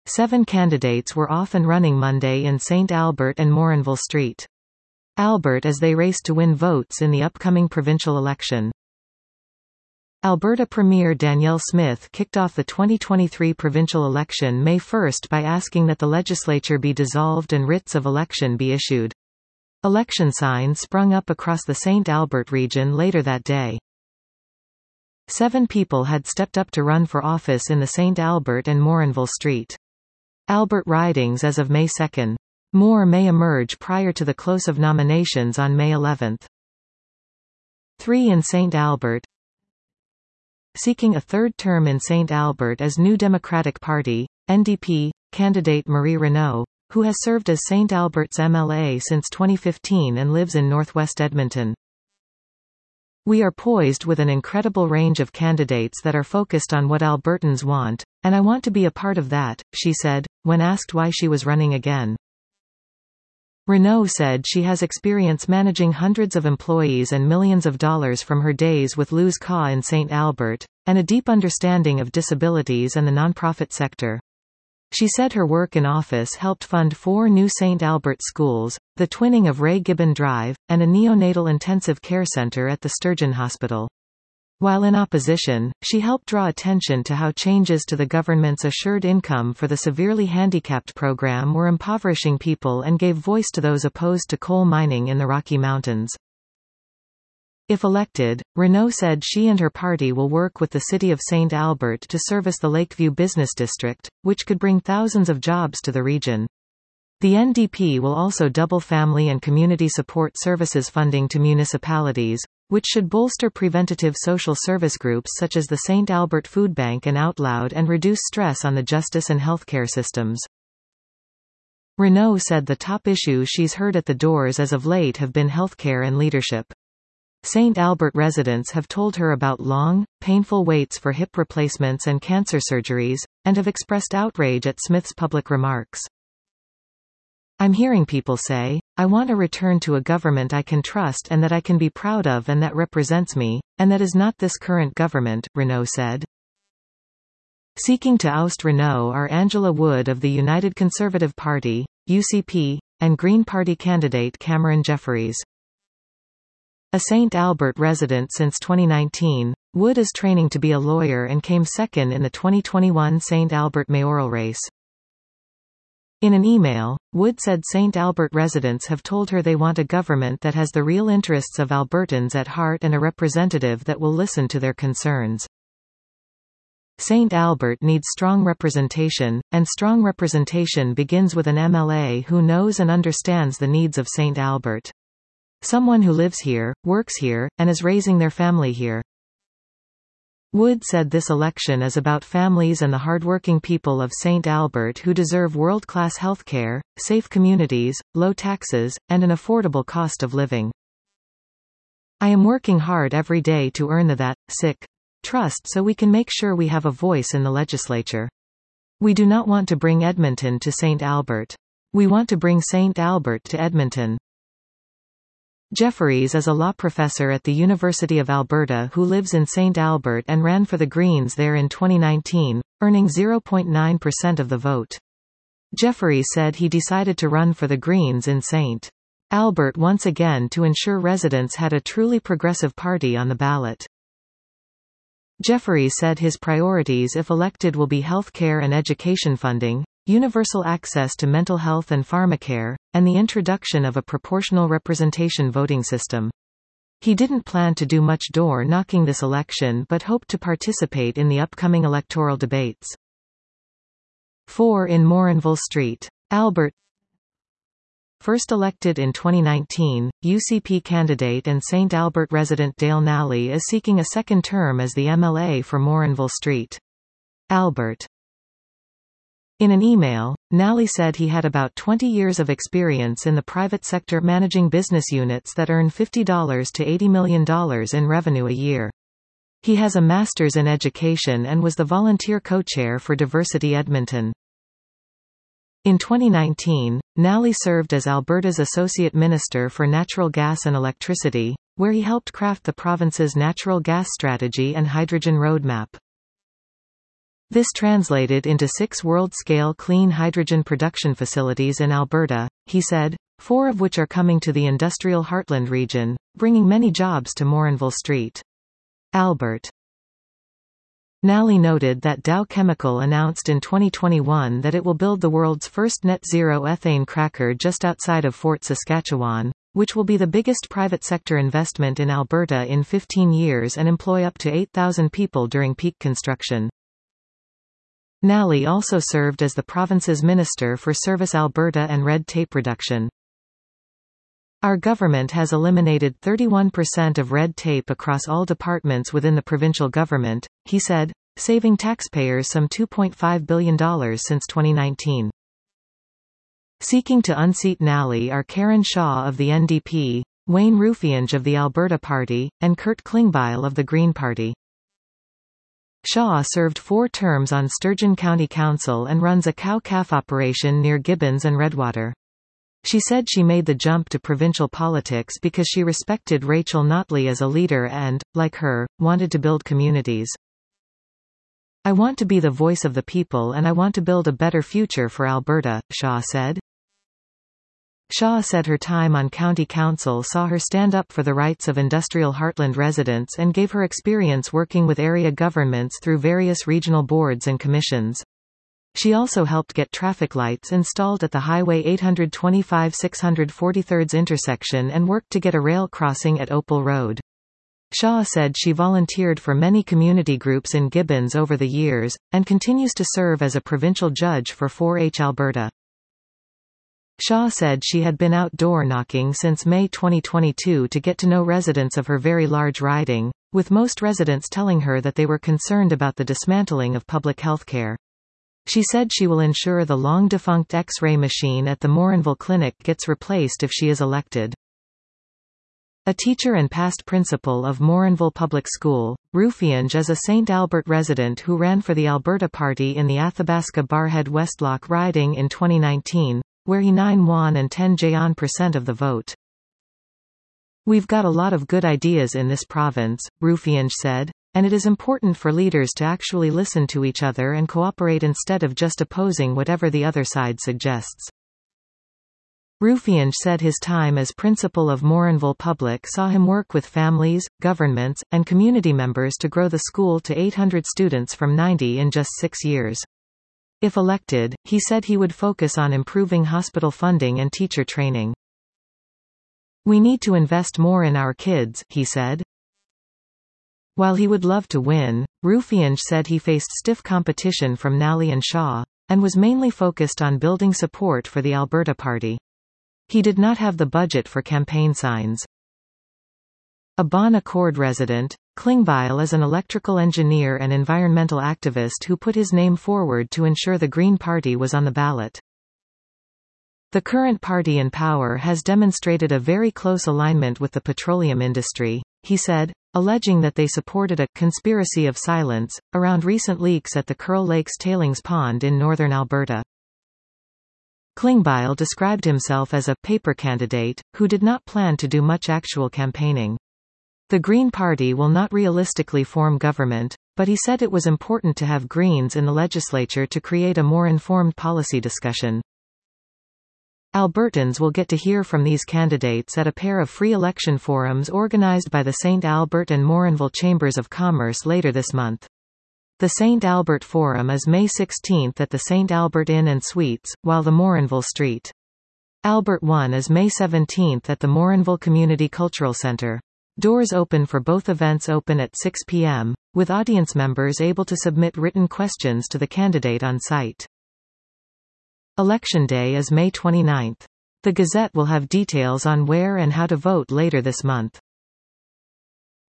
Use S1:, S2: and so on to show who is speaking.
S1: 7 candidates were off and running Monday in St. Albert and Morinville Street. Albert as they raced to win votes in the upcoming provincial election. Alberta Premier Danielle Smith kicked off the 2023 provincial election May 1 by asking that the legislature be dissolved and writs of election be issued. Election signs sprung up across the St. Albert region later that day. 7 people had stepped up to run for office in the St. Albert and Morinville Street. Albert ridings as of May 2. More may emerge prior to the close of nominations on May 11. 3 in St. Albert. Seeking a third term in St. Albert as New Democratic Party, NDP, candidate Marie Renaud, who has served as St. Albert's MLA since 2015 and lives in northwest Edmonton. We are poised with an incredible range of candidates that are focused on what Albertans want, and I want to be a part of that, she said, when asked why she was running again. Renaud said she has experience managing hundreds of employees and millions of dollars from her days with Luz Ka in St. Albert, and a deep understanding of disabilities and the nonprofit sector. She said her work in office helped fund 4 new St. Albert schools, the twinning of Ray Gibbon Drive, and a neonatal intensive care center at the Sturgeon Hospital. While in opposition, she helped draw attention to how changes to the government's assured income for the severely handicapped program were impoverishing people and gave voice to those opposed to coal mining in the Rocky Mountains. If elected, Renaud said she and her party will work with the City of St. Albert to service the Lakeview Business District, which could bring thousands of jobs to the region. The NDP will also double family and community support services funding to municipalities, which should bolster preventative social service groups such as the St. Albert Food Bank and Outloud and reduce stress on the justice and healthcare systems. Renaud said the top issues she's heard at the doors as of late have been healthcare and leadership. St. Albert residents have told her about long, painful waits for hip replacements and cancer surgeries, and have expressed outrage at Smith's public remarks. I'm hearing people say, I want a return to a government I can trust and that I can be proud of and that represents me, and that is not this current government, Renaud said. Seeking to oust Renaud are Angela Wood of the United Conservative Party, UCP, and Green Party candidate Cameron Jeffries. A St. Albert resident since 2019, Wood is training to be a lawyer and came second in the 2021 St. Albert mayoral race. In an email, Wood said St. Albert residents have told her they want a government that has the real interests of Albertans at heart and a representative that will listen to their concerns. St. Albert needs strong representation, and strong representation begins with an MLA who knows and understands the needs of St. Albert. Someone who lives here, works here, and is raising their family here. Wood said this election is about families and the hardworking people of St. Albert who deserve world-class healthcare, safe communities, low taxes, and an affordable cost of living. I am working hard every day to earn that trust so we can make sure we have a voice in the legislature. We do not want to bring Edmonton to St. Albert. We want to bring St. Albert to Edmonton. Jeffries is a law professor at the University of Alberta who lives in St. Albert and ran for the Greens there in 2019, earning 0.9% of the vote. Jeffries said he decided to run for the Greens in St. Albert once again to ensure residents had a truly progressive party on the ballot. Jeffries said his priorities if elected will be health care and education funding, universal access to mental health and pharmacare, and the introduction of a proportional representation voting system. He didn't plan to do much door-knocking this election but hoped to participate in the upcoming electoral debates. 4 in Morinville Street. Albert. First elected in 2019, UCP candidate and St. Albert resident Dale Nally is seeking a second term as the MLA for Morinville Street. Albert. In an email, Nally said he had about 20 years of experience in the private sector managing business units that earn $50 to $80 million in revenue a year. He has a master's in education and was the volunteer co-chair for Diversity Edmonton. In 2019, Nally served as Alberta's Associate Minister for Natural Gas and Electricity, where he helped craft the province's natural gas strategy and hydrogen roadmap. This translated into 6 world-scale clean hydrogen production facilities in Alberta, he said, 4 of which are coming to the industrial heartland region, bringing many jobs to Morinville Street. Albert. Nally noted that Dow Chemical announced in 2021 that it will build the world's first net-zero ethane cracker just outside of Fort Saskatchewan, which will be the biggest private sector investment in Alberta in 15 years and employ up to 8,000 people during peak construction. Nally also served as the province's Minister for Service Alberta and Red Tape Reduction. Our government has eliminated 31% of red tape across all departments within the provincial government, he said, saving taxpayers some $2.5 billion since 2019. Seeking to unseat Nally are Karen Shaw of the NDP, Wayne Ruffienge of the Alberta Party, and Kurt Klingbeil of the Green Party. Shaw served 4 terms on Sturgeon County Council and runs a cow-calf operation near Gibbons and Redwater. She said she made the jump to provincial politics because she respected Rachel Notley as a leader and, like her, wanted to build communities. I want to be the voice of the people and I want to build a better future for Alberta, Shaw said. Shaw said her time on county council saw her stand up for the rights of industrial heartland residents and gave her experience working with area governments through various regional boards and commissions. She also helped get traffic lights installed at the Highway 825-643 intersection and worked to get a rail crossing at Opal Road. Shaw said she volunteered for many community groups in Gibbons over the years, and continues to serve as a provincial judge for 4-H Alberta. Shaw said she had been outdoor knocking since May 2022 to get to know residents of her very large riding, with most residents telling her that they were concerned about the dismantling of public health care. She said she will ensure the long-defunct X-ray machine at the Morinville Clinic gets replaced if she is elected. A teacher and past principal of Morinville Public School, Ruffienge is a St. Albert resident who ran for the Alberta Party in the Athabasca-Barrhead-Westlock riding in 2019, where he 9 won and 10 % of the vote. We've got a lot of good ideas in this province, Ruffienge said, and it is important for leaders to actually listen to each other and cooperate instead of just opposing whatever the other side suggests. Ruffienge said his time as principal of Morinville Public saw him work with families, governments, and community members to grow the school to 800 students from 90 in just 6 years. If elected, he said he would focus on improving hospital funding and teacher training. We need to invest more in our kids, he said. While he would love to win, Ruffienge said he faced stiff competition from Nally and Shaw, and was mainly focused on building support for the Alberta Party. He did not have the budget for campaign signs. A Bon Accord resident, Klingbeil is an electrical engineer and environmental activist who put his name forward to ensure the Green Party was on the ballot. The current party in power has demonstrated a very close alignment with the petroleum industry, he said, alleging that they supported a conspiracy of silence around recent leaks at the Curl Lakes tailings pond in northern Alberta. Klingbeil described himself as a paper candidate, who did not plan to do much actual campaigning. The Green Party will not realistically form government, but he said it was important to have Greens in the legislature to create a more informed policy discussion. Albertans will get to hear from these candidates at a pair of free election forums organized by the St. Albert and Morinville Chambers of Commerce later this month. The St. Albert Forum is May 16 at the St. Albert Inn and Suites, while the Morinville St. Albert One is May 17 at the Morinville Community Cultural Centre. Doors open for both events open at 6 p.m., with audience members able to submit written questions to the candidate on site. Election Day is May 29. The Gazette will have details on where and how to vote later this month.